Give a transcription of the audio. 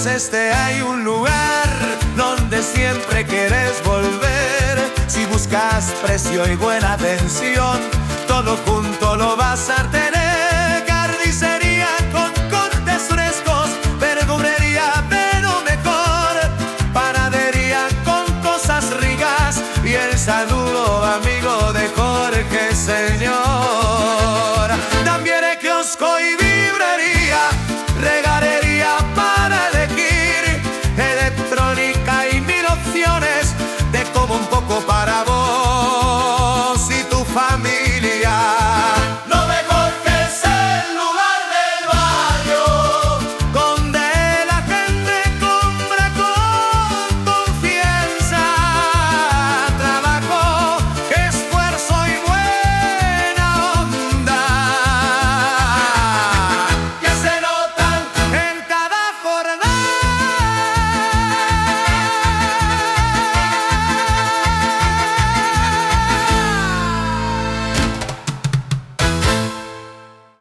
Este hay un lugar donde siempre quieres volver. Si buscas precio y buena atención, todo junto lo vas a tener.